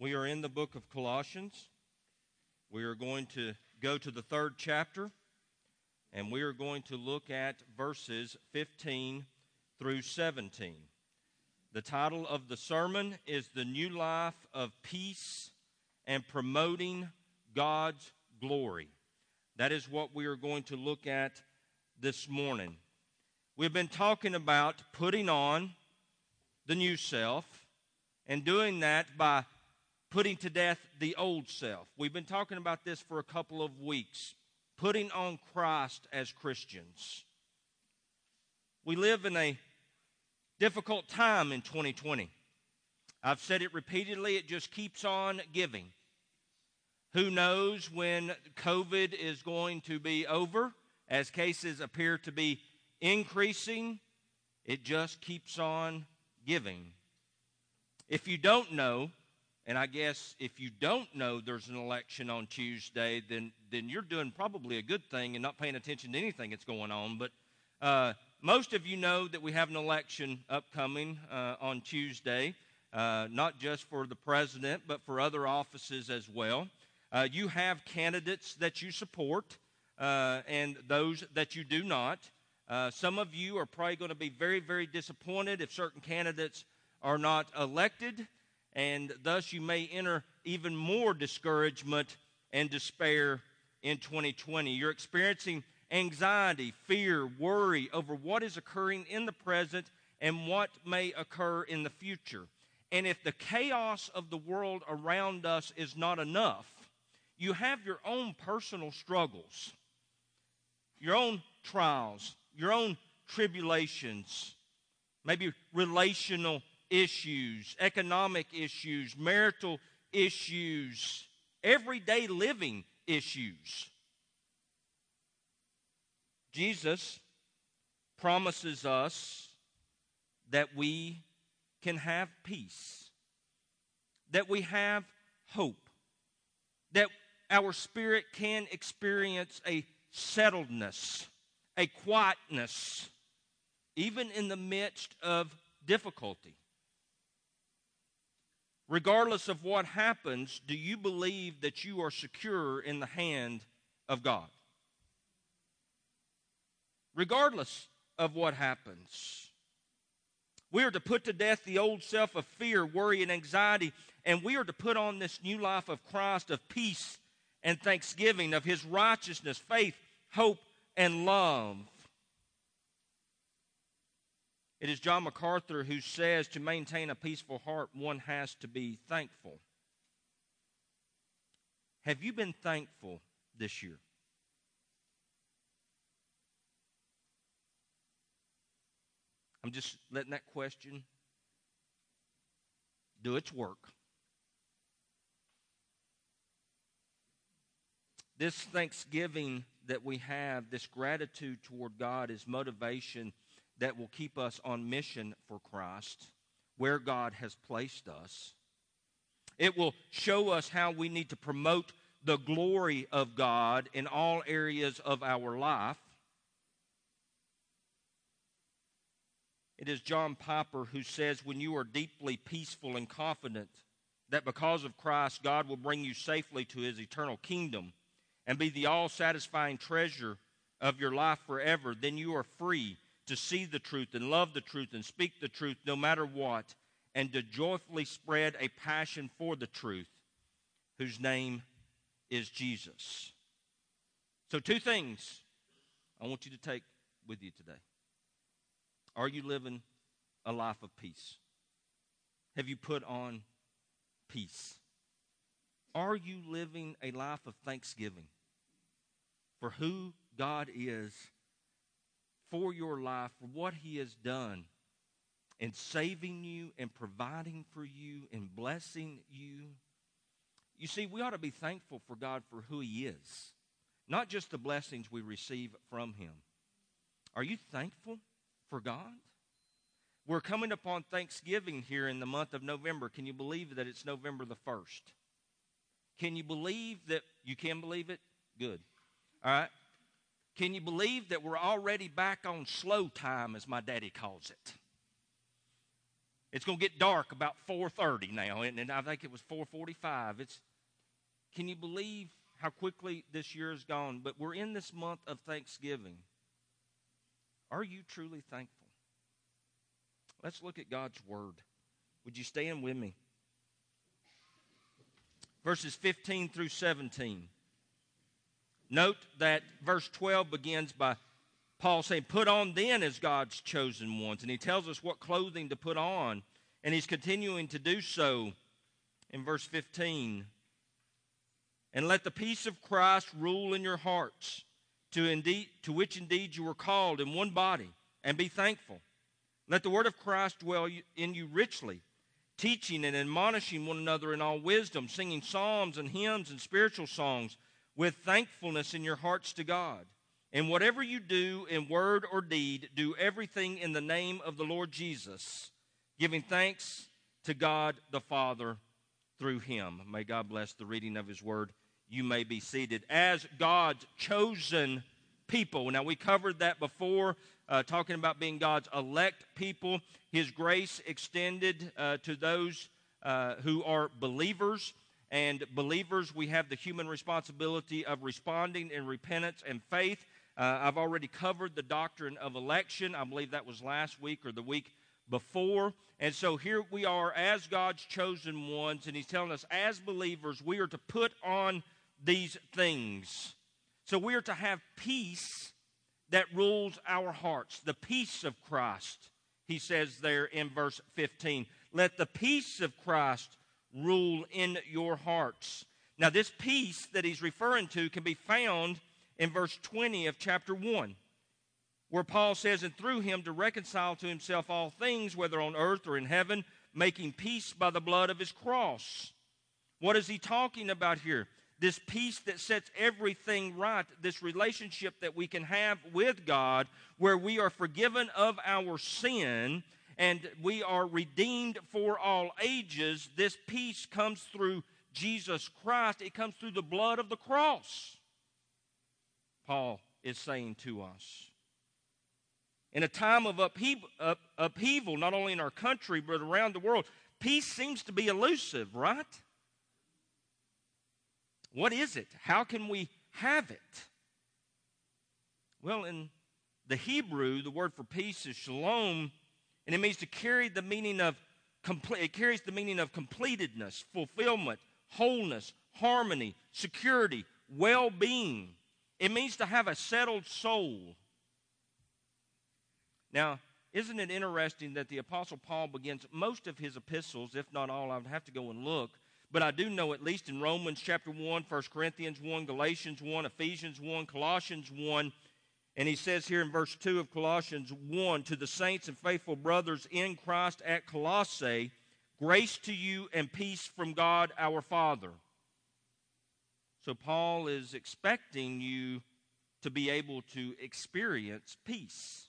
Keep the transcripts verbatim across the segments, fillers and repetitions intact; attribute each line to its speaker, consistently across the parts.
Speaker 1: We are in the book of Colossians. We are going to go to the third chapter, and we are going to look at verses fifteen through seventeen. The title of the sermon is The New Life of Peace and Promoting God's Glory. That is what we are going to look at this morning. We've been talking about putting on the new self and doing that by putting to death the old self. We've been talking about this for a couple of weeks. Putting on Christ as Christians. We live in a difficult time in twenty twenty. I've said it repeatedly, it just keeps on giving. Who knows when COVID is going to be over, as cases appear to be increasing. It just keeps on giving. If you don't know, and I guess if you don't know there's an election on Tuesday, then, then you're doing probably a good thing and not paying attention to anything that's going on. But uh, most of you know that we have an election upcoming uh, on Tuesday, uh, not just for the president, but for other offices as well. Uh, you have candidates that you support uh, and those that you do not. Uh, some of you are probably going to be very, very disappointed if certain candidates are not elected, and thus you may enter even more discouragement and despair in twenty twenty. You're experiencing anxiety, fear, worry over what is occurring in the present and what may occur in the future. And if the chaos of the world around us is not enough, you have your own personal struggles, your own trials, your own tribulations, maybe relational issues, economic issues, marital issues, everyday living issues. Jesus promises us that we can have peace, that we have hope, that our spirit can experience a settledness, a quietness, even in the midst of difficulty. Regardless of what happens, do you believe that you are secure in the hand of God? Regardless of what happens. We are to put to death the old self of fear, worry, and anxiety, and we are to put on this new life of Christ, of peace and thanksgiving, of His righteousness, faith, hope, and love. It is John MacArthur who says to maintain a peaceful heart, one has to be thankful. Have you been thankful this year? I'm just letting that question do its work. This thanksgiving that we have, this gratitude toward God, is motivation that will keep us on mission for Christ, where God has placed us. It will show us how we need to promote the glory of God in all areas of our life. It is John Piper who says, when you are deeply peaceful and confident that because of Christ, God will bring you safely to His eternal kingdom and be the all-satisfying treasure of your life forever, then you are free to see the truth and love the truth and speak the truth no matter what, and to joyfully spread a passion for the truth, whose name is Jesus. So two things I want you to take with you today. Are you living a life of peace? Have you put on peace? Are you living a life of thanksgiving for who God is, for your life, for what He has done in saving you and providing for you and blessing you? You see, we ought to be thankful for God for who He is, not just the blessings we receive from Him. Are you thankful for God? We're coming upon Thanksgiving here in the month of November. Can you believe that it's November the first? Can you believe that, you can believe it? Good. All right. Can you believe that we're already back on slow time, as my daddy calls it? It's going to get dark about four thirty now, and I think it was four forty-five. It's, can you believe how quickly this year has gone? But we're in this month of Thanksgiving. Are you truly thankful? Let's look at God's Word. Would you stand with me? Verses fifteen through seventeen. Note that verse twelve begins by Paul saying, put on then as God's chosen ones. And he tells us what clothing to put on. And he's continuing to do so in verse fifteen. And let the peace of Christ rule in your hearts, to, indeed, to which indeed you were called in one body, and be thankful. Let the word of Christ dwell in you richly, teaching and admonishing one another in all wisdom, singing psalms and hymns and spiritual songs with thankfulness in your hearts to God. And whatever you do in word or deed, do everything in the name of the Lord Jesus, giving thanks to God the Father through him. May God bless the reading of his word. You may be seated. As God's chosen people. Now, we covered that before, uh, talking about being God's elect people. His grace extended uh, to those uh, who are believers. And believers, we have the human responsibility of responding in repentance and faith. Uh, I've already covered the doctrine of election. I believe that was last week or the week before. And so here we are as God's chosen ones, and he's telling us as believers we are to put on these things. So we are to have peace that rules our hearts, the peace of Christ, he says there in verse fifteen. Let the peace of Christ rule in your hearts. Now this peace that he's referring to can be found in verse twenty of chapter one, where Paul says, and through him to reconcile to himself all things, whether on earth or in heaven, making peace by the blood of his cross. What is he talking about here? This peace that sets everything right, this relationship that we can have with God, where we are forgiven of our sin and we are redeemed for all ages. This peace comes through Jesus Christ. It comes through the blood of the cross, Paul is saying to us. In a time of upheaval, up, upheaval, not only in our country, but around the world, peace seems to be elusive, right? What is it? How can we have it? Well, in the Hebrew, the word for peace is shalom, and it means to carry the meaning of complete. It carries the meaning of completedness, fulfillment, wholeness, harmony, security, well-being. It means to have a settled soul. Now, isn't it interesting that the Apostle Paul begins most of his epistles, if not all, I would have to go and look, but I do know at least in Romans chapter one, First Corinthians one, Galatians one, Ephesians one, Colossians one, and he says here in verse two of Colossians one, to the saints and faithful brothers in Christ at Colossae, grace to you and peace from God our Father. So Paul is expecting you to be able to experience peace.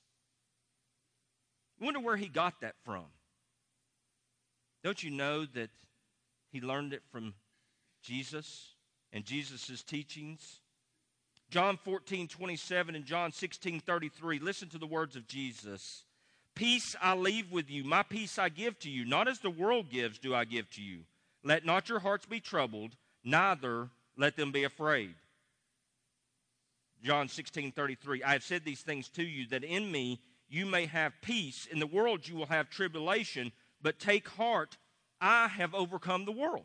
Speaker 1: I wonder where he got that from. Don't you know that he learned it from Jesus and Jesus' teachings? John fourteen twenty-seven and John sixteen thirty-three. Listen to the words of Jesus. Peace I leave with you, my peace I give to you. Not as the world gives do I give to you. Let not your hearts be troubled, neither let them be afraid. John sixteen thirty-three. I have said these things to you, that in me you may have peace. In the world you will have tribulation, but take heart, I have overcome the world.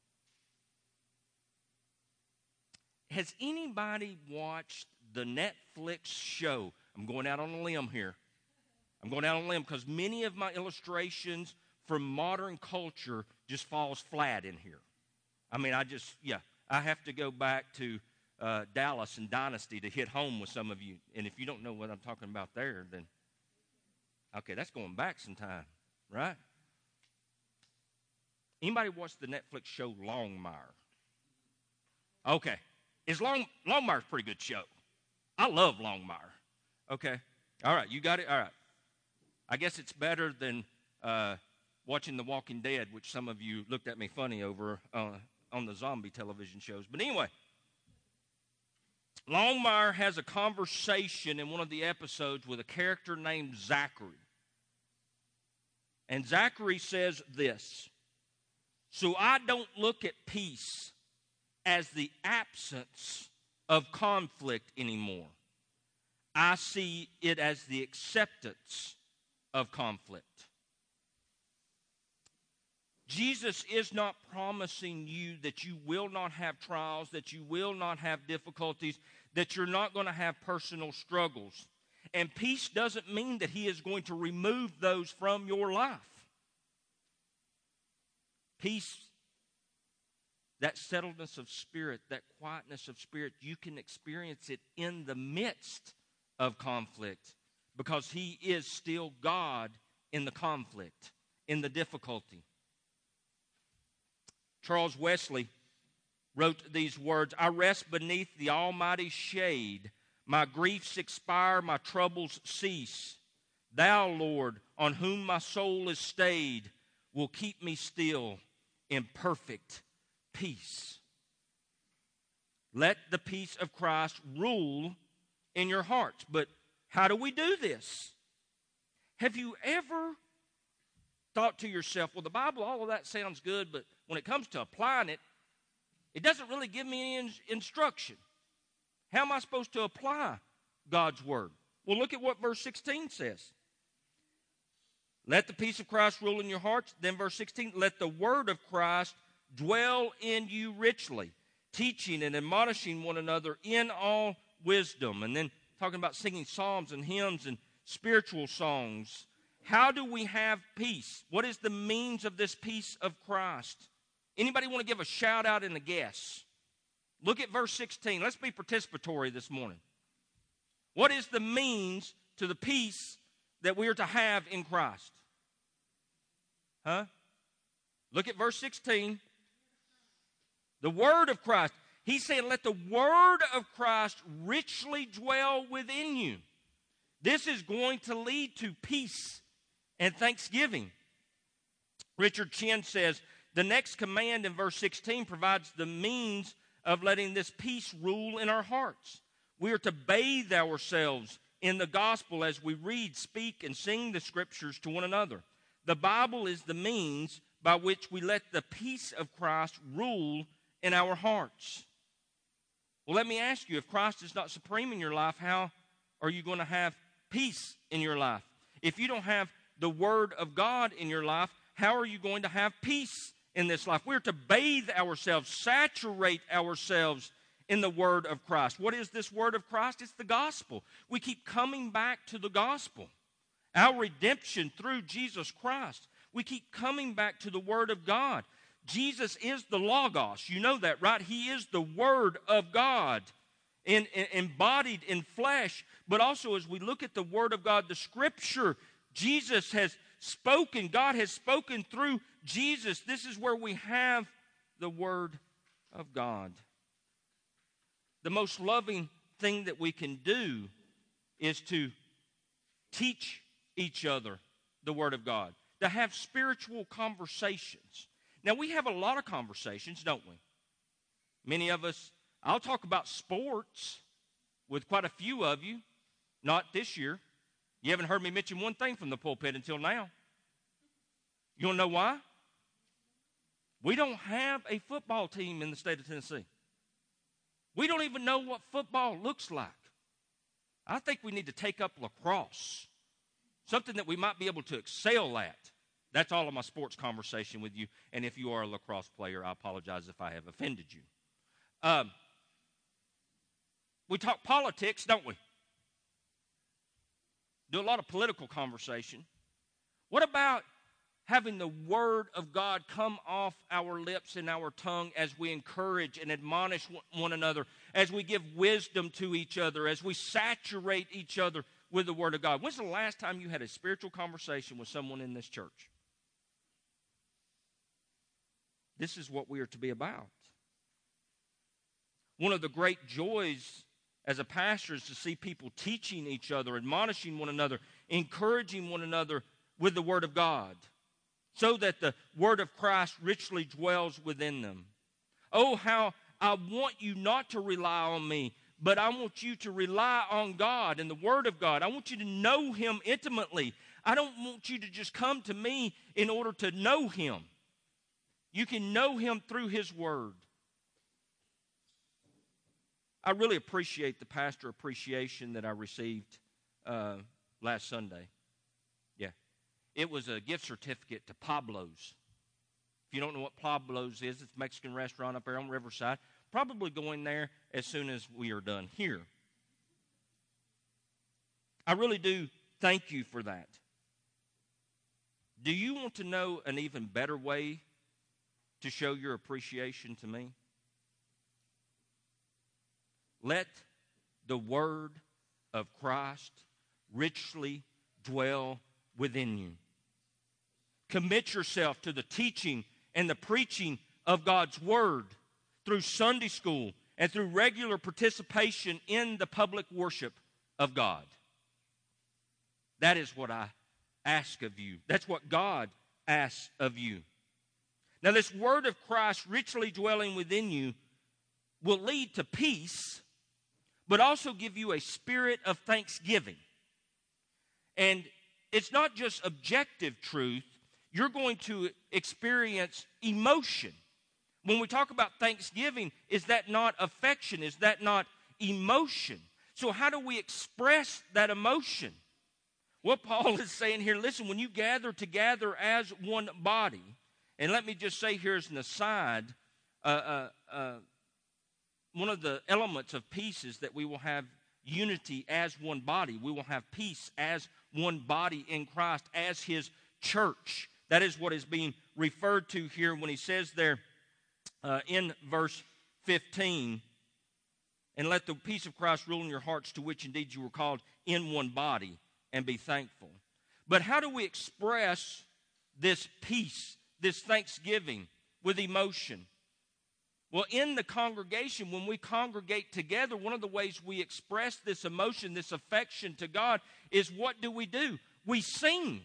Speaker 1: Has anybody watched the Netflix show? I'm going out on a limb here. I'm going out on a limb because many of my illustrations from modern culture just falls flat in here. I mean, I just, yeah, I have to go back to uh, Dallas and Dynasty to hit home with some of you. And if you don't know what I'm talking about there, then, okay, that's going back some time, right? Anybody watch the Netflix show Longmire? Okay. Is Long Longmire's a pretty good show. I love Longmire. Okay. All right, you got it? All right. I guess it's better than uh, watching The Walking Dead, which some of you looked at me funny over uh, on the zombie television shows. But anyway, Longmire has a conversation in one of the episodes with a character named Zachary. And Zachary says this, "So I don't look at peace as the absence of conflict anymore. I see it as the acceptance of conflict." Jesus is not promising you that you will not have trials, that you will not have difficulties, that you're not going to have personal struggles. And peace doesn't mean that He is going to remove those from your life. Peace, that settledness of spirit, that quietness of spirit, you can experience it in the midst of conflict because He is still God in the conflict, in the difficulty. Charles Wesley wrote these words, "I rest beneath the Almighty's shade. My griefs expire, my troubles cease. Thou, Lord, on whom my soul is stayed, will keep me still in perfect peace." Let the peace of Christ rule in your hearts. But how do we do this? Have you ever thought to yourself, well, the Bible, all of that sounds good, but when it comes to applying it, it doesn't really give me any instruction. How am I supposed to apply God's Word? Well, look at what verse sixteen says. Let the peace of Christ rule in your hearts. Then verse sixteen, let the Word of Christ dwell in you richly, teaching and admonishing one another in all wisdom. And then talking about singing psalms and hymns and spiritual songs. How do we have peace? What is the means of this peace of Christ? Anybody want to give a shout out and a guess? Look at verse sixteen. Let's be participatory this morning. What is the means to the peace that we are to have in Christ? Huh? Look at verse sixteen. The Word of Christ. He's saying, let the Word of Christ richly dwell within you. This is going to lead to peace and thanksgiving. Richard Chin says, the next command in verse sixteen provides the means of letting this peace rule in our hearts. We are to bathe ourselves in the gospel as we read, speak, and sing the scriptures to one another. The Bible is the means by which we let the peace of Christ rule in our hearts. Well, let me ask you, if Christ is not supreme in your life, how are you going to have peace in your life? If you don't have the Word of God in your life, how are you going to have peace in this life? We're to bathe ourselves, saturate ourselves in the Word of Christ. What is this Word of Christ? It's the gospel. We keep coming back to the gospel. Our redemption through Jesus Christ. We keep coming back to the Word of God. Jesus is the Logos. You know that, right? He is the Word of God, in, in, embodied in flesh. But also as we look at the Word of God, the Scripture, Jesus has spoken. God has spoken through Jesus. This is where we have the Word of God. The most loving thing that we can do is to teach each other the Word of God, to have spiritual conversations. Now, we have a lot of conversations, don't we? Many of us, I'll talk about sports with quite a few of you, not this year. You haven't heard me mention one thing from the pulpit until now. You want to know why? We don't have a football team in the state of Tennessee. We don't even know what football looks like. I think we need to take up lacrosse, something that we might be able to excel at. That's all of my sports conversation with you. And if you are a lacrosse player, I apologize if I have offended you. Um, we talk politics, don't we? Do a lot of political conversation. What about having the Word of God come off our lips and our tongue as we encourage and admonish one another, as we give wisdom to each other, as we saturate each other with the Word of God? When's the last time you had a spiritual conversation with someone in this church? This is what we are to be about. One of the great joys as a pastor is to see people teaching each other, admonishing one another, encouraging one another with the Word of God, so that the Word of Christ richly dwells within them. Oh, how I want you not to rely on me, but I want you to rely on God and the Word of God. I want you to know Him intimately. I don't want you to just come to me in order to know Him. You can know Him through His Word. I really appreciate the pastor appreciation that I received uh, last Sunday. Yeah. It was a gift certificate to Pablo's. If you don't know what Pablo's is, it's a Mexican restaurant up there on Riverside. Probably going there as soon as we are done here. I really do thank you for that. Do you want to know an even better way to show your appreciation to me? Let the Word of Christ richly dwell within you. Commit yourself to the teaching and the preaching of God's Word through Sunday school and through regular participation in the public worship of God. That is what I ask of you. That's what God asks of you. Now, this Word of Christ richly dwelling within you will lead to peace, but also give you a spirit of thanksgiving. And it's not just objective truth. You're going to experience emotion. When we talk about thanksgiving, is that not affection? Is that not emotion? So how do we express that emotion? What Paul is saying here, listen, when you gather together as one body, and let me just say here as an aside, uh, uh, uh, one of the elements of peace is that we will have unity as one body. We will have peace as one body in Christ, as His church. That is what is being referred to here when he says there uh, in verse fifteen, and let the peace of Christ rule in your hearts, to which indeed you were called in one body, and be thankful. But how do we express this peace, this thanksgiving with emotion? Well, in the congregation, when we congregate together, one of the ways we express this emotion, this affection to God, is what do we do? We sing.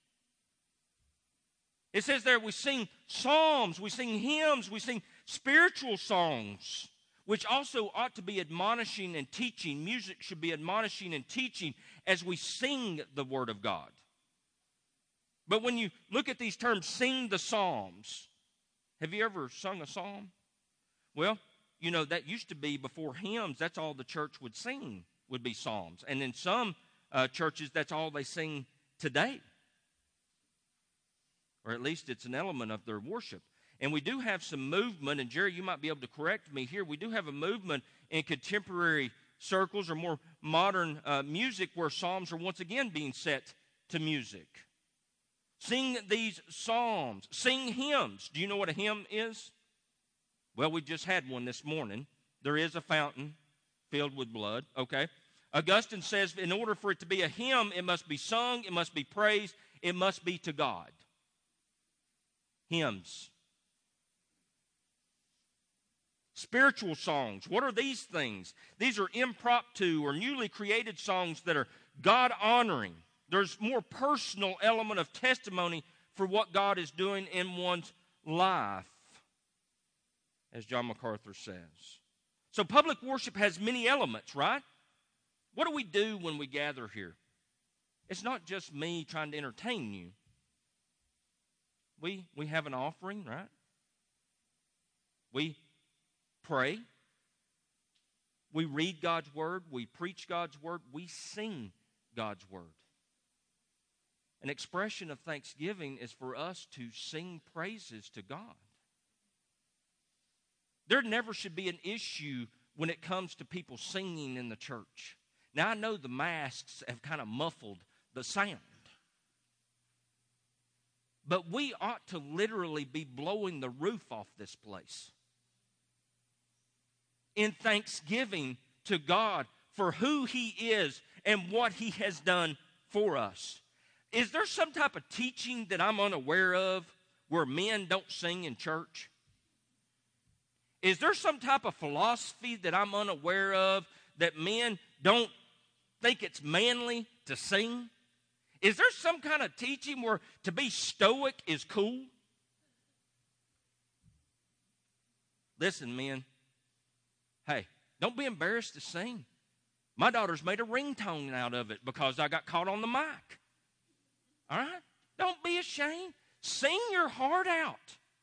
Speaker 1: It says there we sing psalms, we sing hymns, we sing spiritual songs, which also ought to be admonishing and teaching. Music should be admonishing and teaching as we sing the Word of God. But when you look at these terms, sing the psalms, have you ever sung a psalm? Well, you know, that used to be before hymns. That's all the church would sing, would be psalms. And in some uh, churches, that's all they sing today. Or at least it's an element of their worship. And we do have some movement, and Jerry, you might be able to correct me here. We do have a movement in contemporary circles or more modern uh, music where psalms are once again being set to music. Sing these psalms. Sing hymns. Do you know what a hymn is? Well, we just had one this morning. There is a fountain filled with blood, okay? Augustine says in order for it to be a hymn, it must be sung, it must be praised, it must be to God. Hymns. Spiritual songs. What are these things? These are impromptu or newly created songs that are God-honoring. There's more personal element of testimony for what God is doing in one's life, as John MacArthur says. So public worship has many elements, right? What do we do when we gather here? It's not just me trying to entertain you. We, we have an offering, right? We pray. We read God's Word. We preach God's Word. We sing God's Word. An expression of thanksgiving is for us to sing praises to God. There never should be an issue when it comes to people singing in the church. Now, I know the masks have kind of muffled the sound. But we ought to literally be blowing the roof off this place in thanksgiving to God for who He is and what He has done for us. Is there some type of teaching that I'm unaware of where men don't sing in church? Is there some type of philosophy that I'm unaware of that men don't think it's manly to sing? Is there some kind of teaching where to be stoic is cool? Listen, men. Hey, don't be embarrassed to sing. My daughter's made a ringtone out of it because I got caught on the mic. All right? Don't be ashamed. Sing your heart out.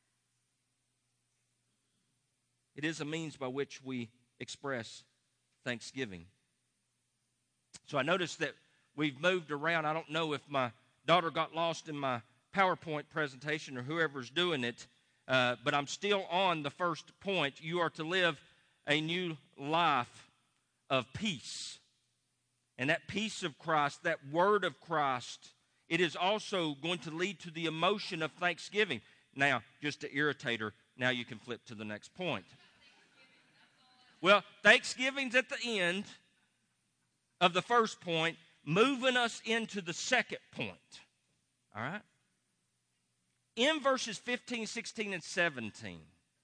Speaker 1: It is a means by which we express thanksgiving. So I noticed that we've moved around. I don't know if my daughter got lost in my PowerPoint presentation or whoever's doing it, uh, but I'm still on the first point. You are to live a new life of peace. And that peace of Christ, that word of Christ, it is also going to lead to the emotion of thanksgiving. Now, just to irritate her, now you can flip to the next point. Well, Thanksgiving's at the end of the first point, moving us into the second point. All right? In verses fifteen, sixteen, and seventeen,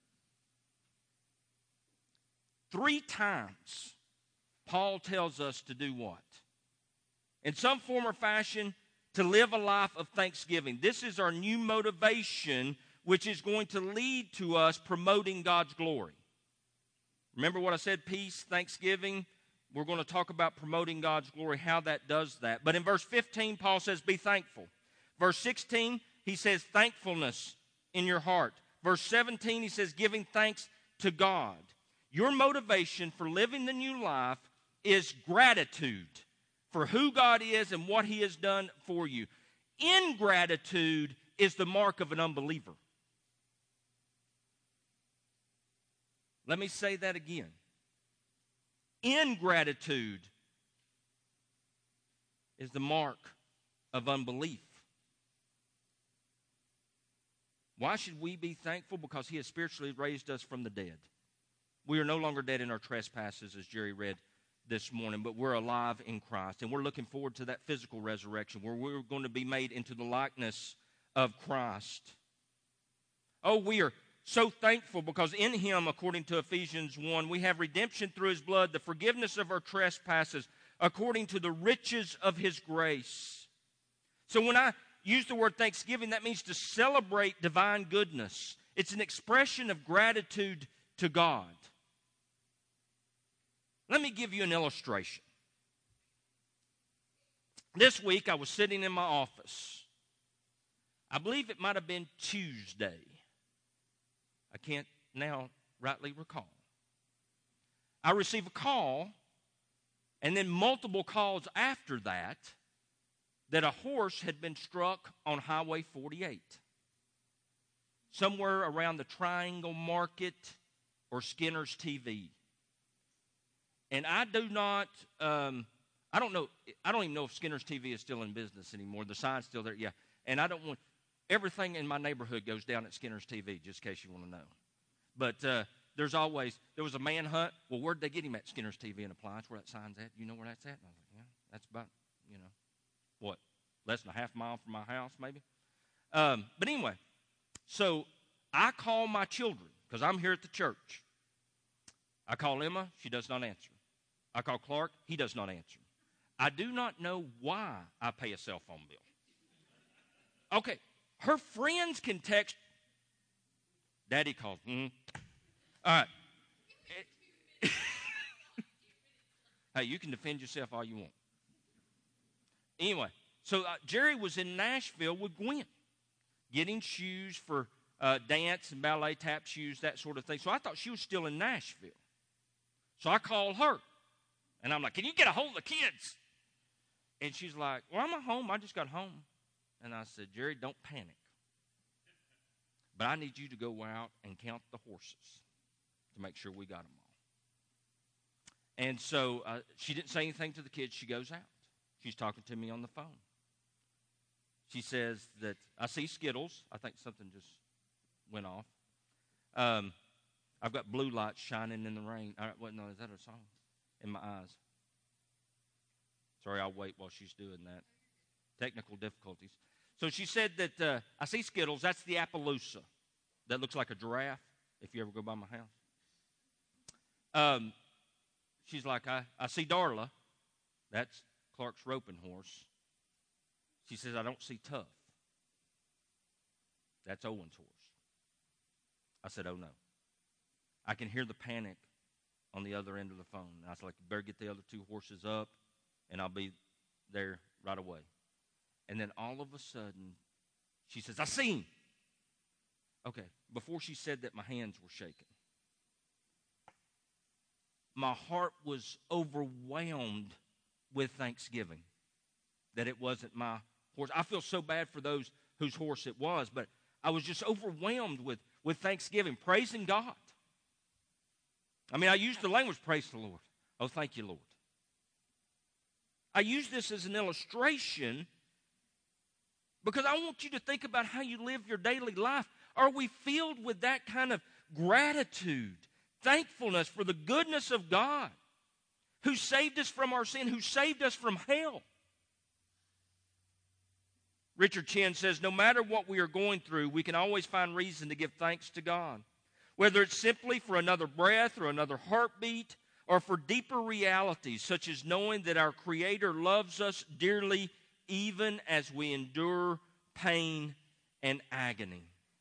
Speaker 1: three times Paul tells us to do what? In some form or fashion, to live a life of thanksgiving. This is our new motivation, which is going to lead to us promoting God's glory. Remember what I said, peace, thanksgiving. We're going to talk about promoting God's glory, how that does that. But in verse fifteen, Paul says, be thankful. Verse sixteen, he says, thankfulness in your heart. Verse seventeen, he says, giving thanks to God. Your motivation for living the new life is gratitude for who God is and what He has done for you. Ingratitude is the mark of an unbeliever. Let me say that again. Ingratitude is the mark of unbelief. Why should we be thankful? Because He has spiritually raised us from the dead. We are no longer dead in our trespasses, as Jerry read this morning, but we're alive in Christ. And we're looking forward to that physical resurrection where we're going to be made into the likeness of Christ. Oh, we are so thankful because in Him, according to Ephesians one, we have redemption through His blood, the forgiveness of our trespasses, according to the riches of His grace. So when I use the word thanksgiving, that means to celebrate divine goodness. It's an expression of gratitude to God. Let me give you an illustration. This week I was sitting in my office. I believe it might have been Tuesday. I can't now rightly recall. I received a call, and then multiple calls after that, that a horse had been struck on Highway forty-eight. Somewhere around the Triangle Market or Skinner's T V. And I do not, um, I don't know, I don't even know if Skinner's T V is still in business anymore. The sign's still there, yeah. And I don't want, everything in my neighborhood goes down at Skinner's T V, just in case you want to know. But uh, there's always, there was a manhunt. Well, where'd they get him at? Skinner's T V and Appliance, where that sign's at. You know where that's at? And I was like, yeah, that's about, you know, what, less than a half mile from my house, maybe? Um, but anyway, so I call my children, because I'm here at the church. I call Emma, she does not answer. I call Clark, he does not answer. I do not know why I pay a cell phone bill. Okay, her friends can text, Daddy called. Mm-hmm. All right. Hey, you can defend yourself all you want. Anyway, so uh, Jerry was in Nashville with Gwen, getting shoes for uh, dance and ballet, tap shoes, that sort of thing. So I thought she was still in Nashville. So I called her, and I'm like, can you get a hold of the kids? And she's like, well, I'm at home. I just got home. And I said, Jerry, don't panic. But I need you to go out and count the horses to make sure we got them all. And so uh, she didn't say anything to the kids. She goes out. She's talking to me on the phone. She says that I see Skittles. I think something just went off. Um, I've got blue lights shining in the rain. All right, well, no, is that a song? In my eyes. Sorry, I'll wait while she's doing that. Technical difficulties. So she said that uh, I see Skittles. That's the Appaloosa. That looks like a giraffe, if you ever go by my house. Um, she's like, I, I see Darla. That's Clark's roping horse. She says, I don't see Tough. That's Owen's horse. I said, oh, no. I can hear the panic on the other end of the phone. And I was like, you better get the other two horses up, and I'll be there right away. And then all of a sudden, she says, I see him. Okay, before she said that, my hands were shaking. My heart was overwhelmed with thanksgiving that it wasn't my horse. I feel so bad for those whose horse it was, but I was just overwhelmed with, with thanksgiving, praising God. I mean, I used the language, praise the Lord. Oh, thank you, Lord. I use this as an illustration because I want you to think about how you live your daily life. Are we filled with that kind of gratitude, thankfulness for the goodness of God who saved us from our sin, who saved us from hell? Richard Chen says, no matter what we are going through, we can always find reason to give thanks to God. Whether it's simply for another breath or another heartbeat, or for deeper realities such as knowing that our Creator loves us dearly even as we endure pain and agony.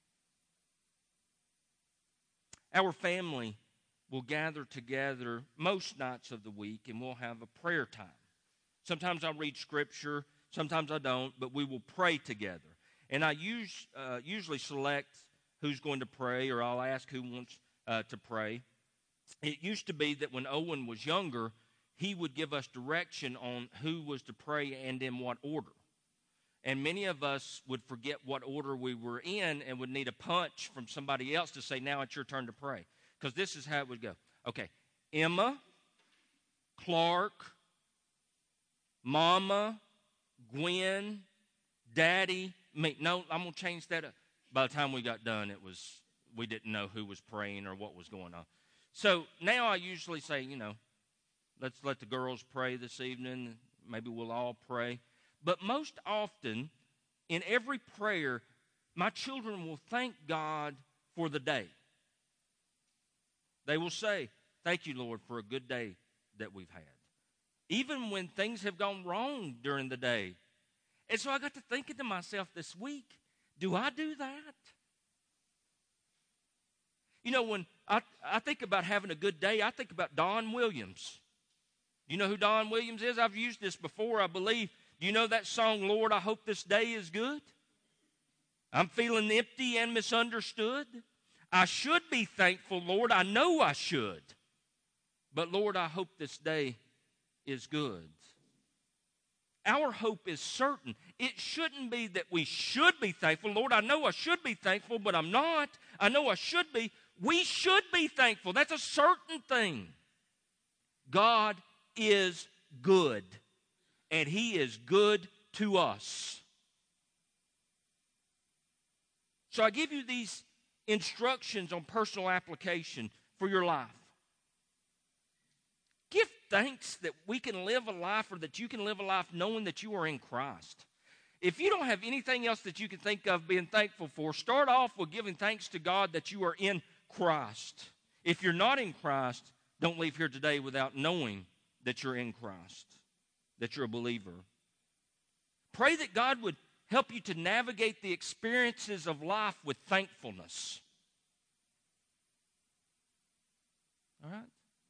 Speaker 1: Our family will gather together most nights of the week and we'll have a prayer time. Sometimes I read Scripture, sometimes I don't, but we will pray together. And I use, uh, usually select who's going to pray, or I'll ask who wants uh, to pray. It used to be that when Owen was younger, he would give us direction on who was to pray and in what order. And many of us would forget what order we were in and would need a punch from somebody else to say, now it's your turn to pray. Because this is how it would go. Okay, Emma, Clark, Mama, Gwen, Daddy, me. No, I'm going to change that up. By the time we got done, it was we didn't know who was praying or what was going on. So now I usually say, you know, let's let the girls pray this evening. Maybe we'll all pray. But most often, in every prayer, my children will thank God for the day. They will say, thank you, Lord, for a good day that we've had. Even when things have gone wrong during the day. And so I got to thinking to myself this week, do I do that? You know, when I, I think about having a good day, I think about Don Williams. Do you know who Don Williams is? I've used this before, I believe. Do you know that song, Lord, I Hope This Day Is Good? I'm feeling empty and misunderstood. I should be thankful, Lord. I know I should. But, Lord, I hope this day is good. Our hope is certain. It shouldn't be that we should be thankful. Lord, I know I should be thankful, but I'm not. I know I should be. We should be thankful. That's a certain thing. God is good, and He is good to us. So I give you these instructions on personal application for your life. Give thanks that we can live a life, or that you can live a life knowing that you are in Christ. If you don't have anything else that you can think of being thankful for, start off with giving thanks to God that you are in Christ. If you're not in Christ, don't leave here today without knowing that you're in Christ, that you're a believer. Pray that God would help you to navigate the experiences of life with thankfulness. All right?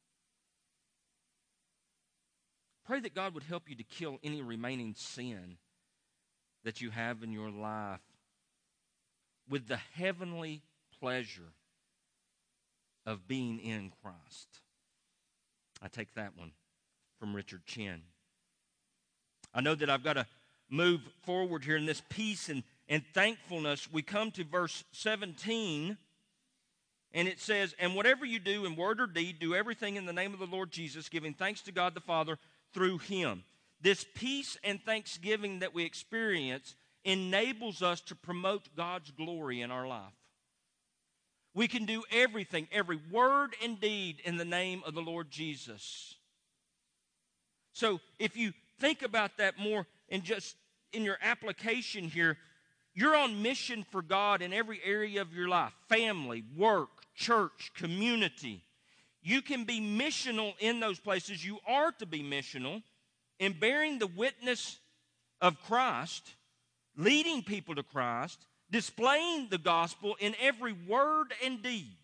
Speaker 1: Pray that God would help you to kill any remaining sin that you have in your life with the heavenly pleasure of being in Christ. I take that one from Richard Chen. I know that I've got to move forward here in this peace and, and thankfulness. We come to verse seventeen, and it says, and whatever you do in word or deed, do everything in the name of the Lord Jesus, giving thanks to God the Father through Him. This peace and thanksgiving that we experience enables us to promote God's glory in our life. We can do everything, every word and deed in the name of the Lord Jesus. So if you think about that more and just in your application here, you're on mission for God in every area of your life. Family, work, church, community. You can be missional in those places. You are to be missional in bearing the witness of Christ, leading people to Christ, displaying the gospel in every word and deed.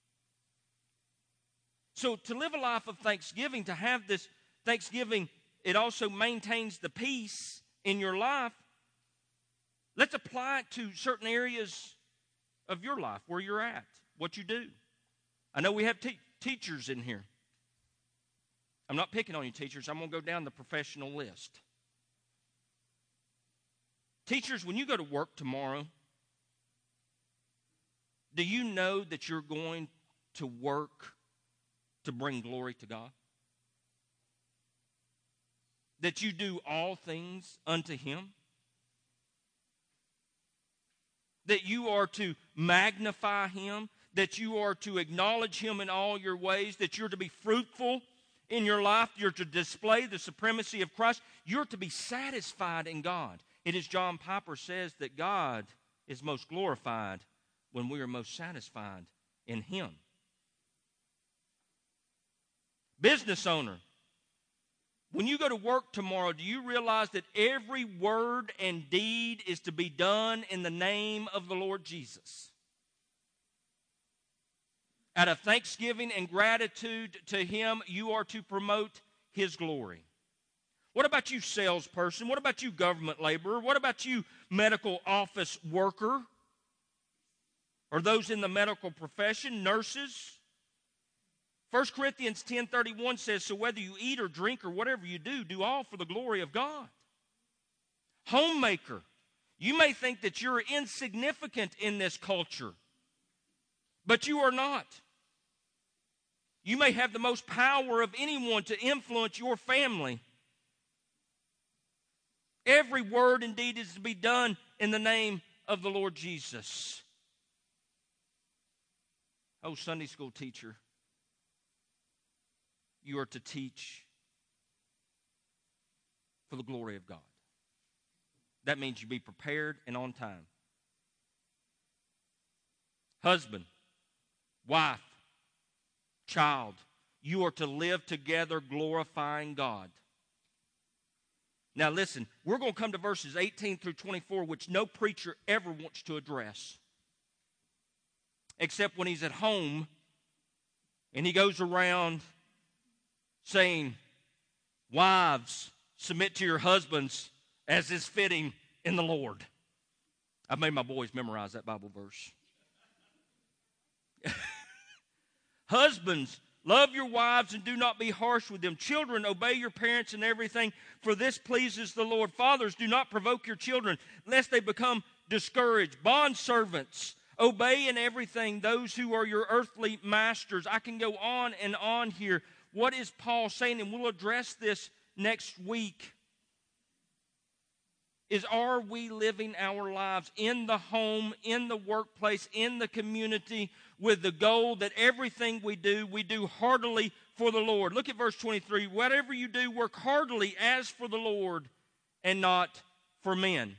Speaker 1: So to live a life of thanksgiving, to have this thanksgiving, it also maintains the peace in your life. Let's apply it to certain areas of your life, where you're at, what you do. I know we have te- teachers in here. I'm not picking on you, teachers. I'm going to go down the professional list. Teachers, when you go to work tomorrow, do you know that you're going to work to bring glory to God? That you do all things unto Him? That you are to magnify Him, that you are to acknowledge Him in all your ways, that you're to be fruitful in your life, you're to display the supremacy of Christ, you're to be satisfied in God. It is John Piper says that God is most glorified when we are most satisfied in Him. Business owner, when you go to work tomorrow, do you realize that every word and deed is to be done in the name of the Lord Jesus? Out of thanksgiving and gratitude to Him, you are to promote His glory. What about you, salesperson? What about you, government laborer? What about you, medical office worker? Or those in the medical profession, nurses? First Corinthians ten thirty-one says, so whether you eat or drink or whatever you do, do all for the glory of God. Homemaker, you may think that you're insignificant in this culture, but you are not. You may have the most power of anyone to influence your family. Every word and deed is to be done in the name of the Lord Jesus. Oh, Sunday school teacher, you are to teach for the glory of God. That means you be prepared and on time. Husband, wife, child, you are to live together glorifying God. Now listen, we're going to come to verses eighteen through twenty-four, which no preacher ever wants to address. Except when he's at home and he goes around saying, wives, submit to your husbands as is fitting in the Lord. I've made my boys memorize that Bible verse. Husbands, love your wives and do not be harsh with them. Children, obey your parents in everything, for this pleases the Lord. Fathers, do not provoke your children, lest they become discouraged. Bondservants, obey in everything those who are your earthly masters. I can go on and on here. What is Paul saying? And we'll address this next week. Is, are we living our lives in the home, in the workplace, in the community with the goal that everything we do, we do heartily for the Lord? Look at verse twenty-three. Whatever you do, work heartily as for the Lord and not for men.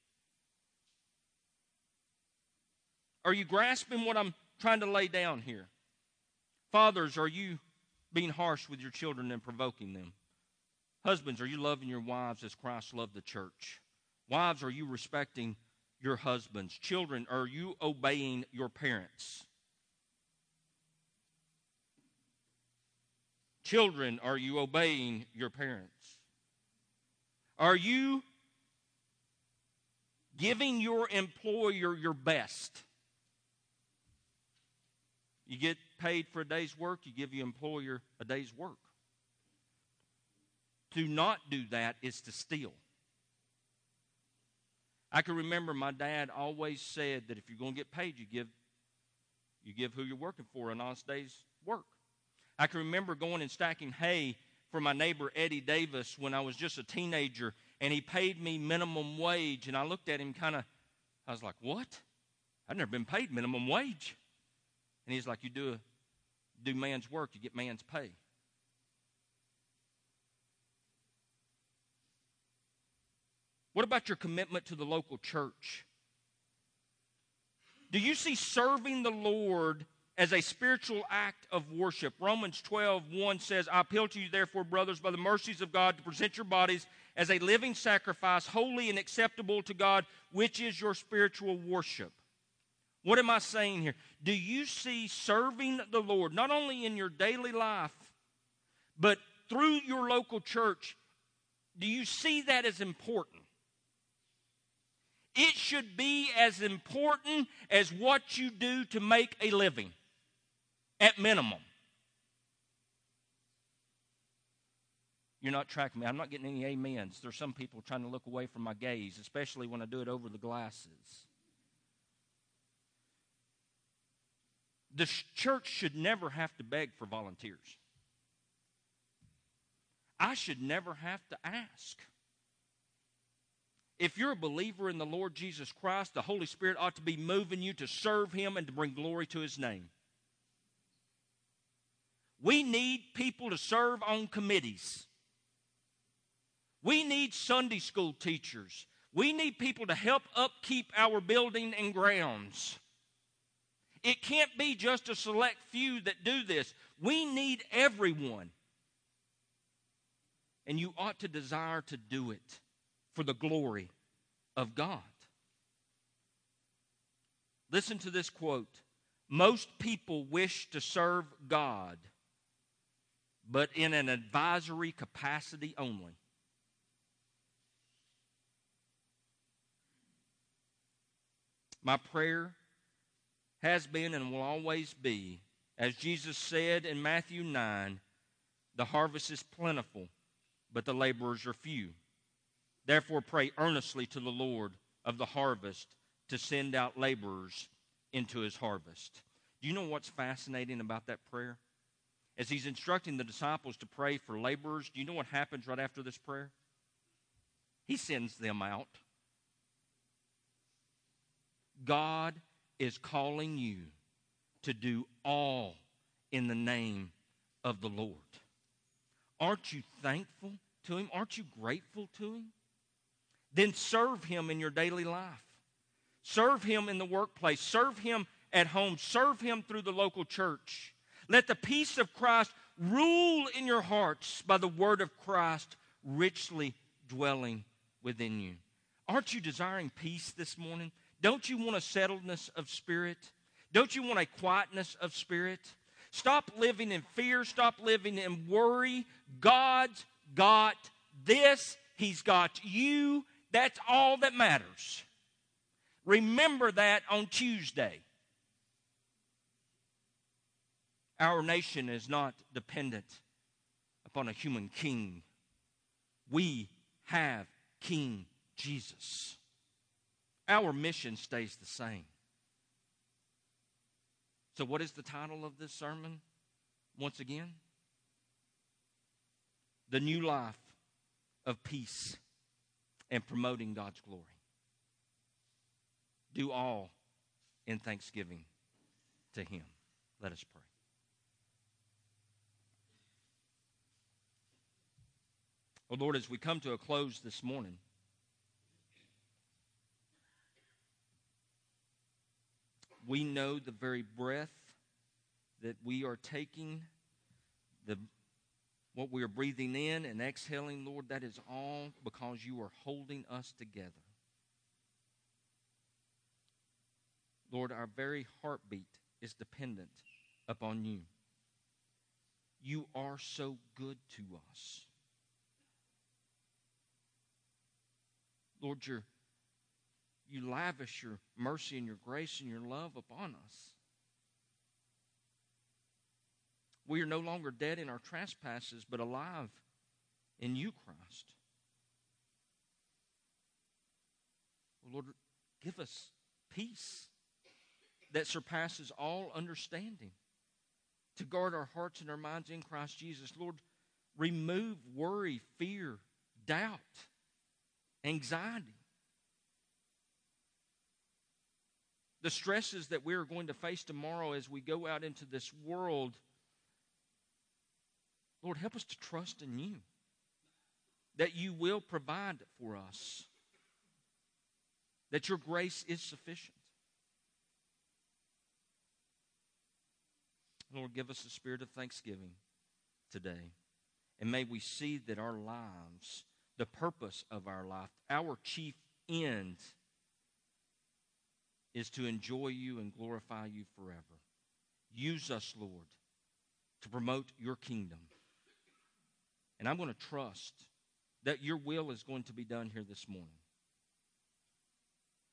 Speaker 1: Are you grasping what I'm trying to lay down here? Fathers, are you being harsh with your children and provoking them? Husbands, are you loving your wives as Christ loved the church? Wives, are you respecting your husbands? Children, are you obeying your parents? Children, are you obeying your parents? Are you giving your employer your best? You get paid for a day's work, you give your employer a day's work. To not do that is to steal. I can remember my dad always said that if you're going to get paid, you give, you give who you're working for an honest day's work. I can remember going and stacking hay for my neighbor Eddie Davis when I was just a teenager, and he paid me minimum wage, and I looked at him kind of, I was like, what? I've never been paid minimum wage. And he's like, you do, a, do man's work, you get man's pay. What about your commitment to the local church? Do you see serving the Lord as a spiritual act of worship? Romans twelve one says, I appeal to you therefore, brothers, by the mercies of God, to present your bodies as a living sacrifice, holy and acceptable to God, which is your spiritual worship. What am I saying here? Do you see serving the Lord, not only in your daily life, but through your local church, do you see that as important? It should be as important as what you do to make a living, at minimum. You're not tracking me. I'm not getting any amens. There's some people trying to look away from my gaze, especially when I do it over the glasses. The church should never have to beg for volunteers. I should never have to ask. If you're a believer in the Lord Jesus Christ, the Holy Spirit ought to be moving you to serve Him and to bring glory to His name. We need people to serve on committees. We need Sunday school teachers. We need people to help upkeep our building and grounds. It can't be just a select few that do this. We need everyone. And you ought to desire to do it for the glory of God. Listen to this quote. Most people wish to serve God, but in an advisory capacity only. My prayer has been and will always be, as Jesus said in Matthew nine, the harvest is plentiful, but the laborers are few. Therefore pray earnestly to the Lord of the harvest to send out laborers into His harvest. Do you know what's fascinating about that prayer? As He's instructing the disciples to pray for laborers, do you know what happens right after this prayer? He sends them out. God is calling you to do all in the name of the Lord. Aren't you thankful to Him? Aren't you grateful to Him? Then serve Him in your daily life. Serve Him in the workplace. Serve Him at home. Serve Him through the local church. Let the peace of Christ rule in your hearts by the word of Christ richly dwelling within you. Aren't you desiring peace this morning? Don't you want a settledness of spirit? Don't you want a quietness of spirit? Stop living in fear. Stop living in worry. God's got this. He's got you. That's all that matters. Remember that on Tuesday. Our nation is not dependent upon a human king. We have King Jesus. Our mission stays the same. So what is the title of this sermon? Once again, the new life of peace and promoting God's glory. Do all in thanksgiving to Him. Let us pray. Oh Lord, as we come to a close this morning, we know the very breath that we are taking, the what we are breathing in and exhaling, Lord, that is all because you are holding us together. Lord, our very heartbeat is dependent upon you. You are so good to us. Lord, you're You lavish your mercy and your grace and your love upon us. We are no longer dead in our trespasses, but alive in you, Christ. Lord, give us peace that surpasses all understanding, to guard our hearts and our minds in Christ Jesus. Lord, remove worry, fear, doubt, anxiety. The stresses that we are going to face tomorrow as we go out into this world. Lord, help us to trust in you, that you will provide for us, that your grace is sufficient. Lord, give us a spirit of thanksgiving today. And may we see that our lives, the purpose of our life, our chief end is to enjoy you and glorify you forever. Use us, Lord, to promote your kingdom. And I'm going to trust that your will is going to be done here this morning.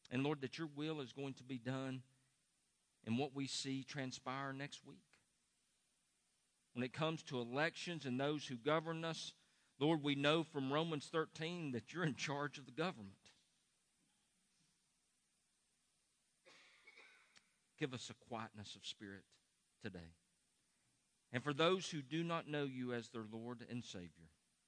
Speaker 1: And Lord, that your will is going to be done in what we see transpire next week. When it comes to elections and those who govern us, Lord, we know from Romans thirteen that you're in charge of the government. Give us a quietness of spirit today. And for those who do not know you as their Lord and Savior,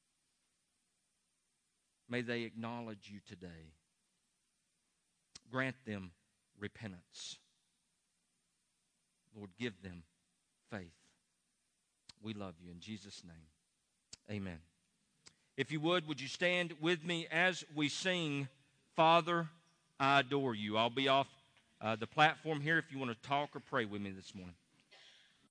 Speaker 1: may they acknowledge you today. Grant them repentance. Lord, give them faith. We love you in Jesus' name. Amen. If you would, would you stand with me as we sing, Father, I Adore You. I'll be off uh, the platform here if you want to talk or pray with me this morning.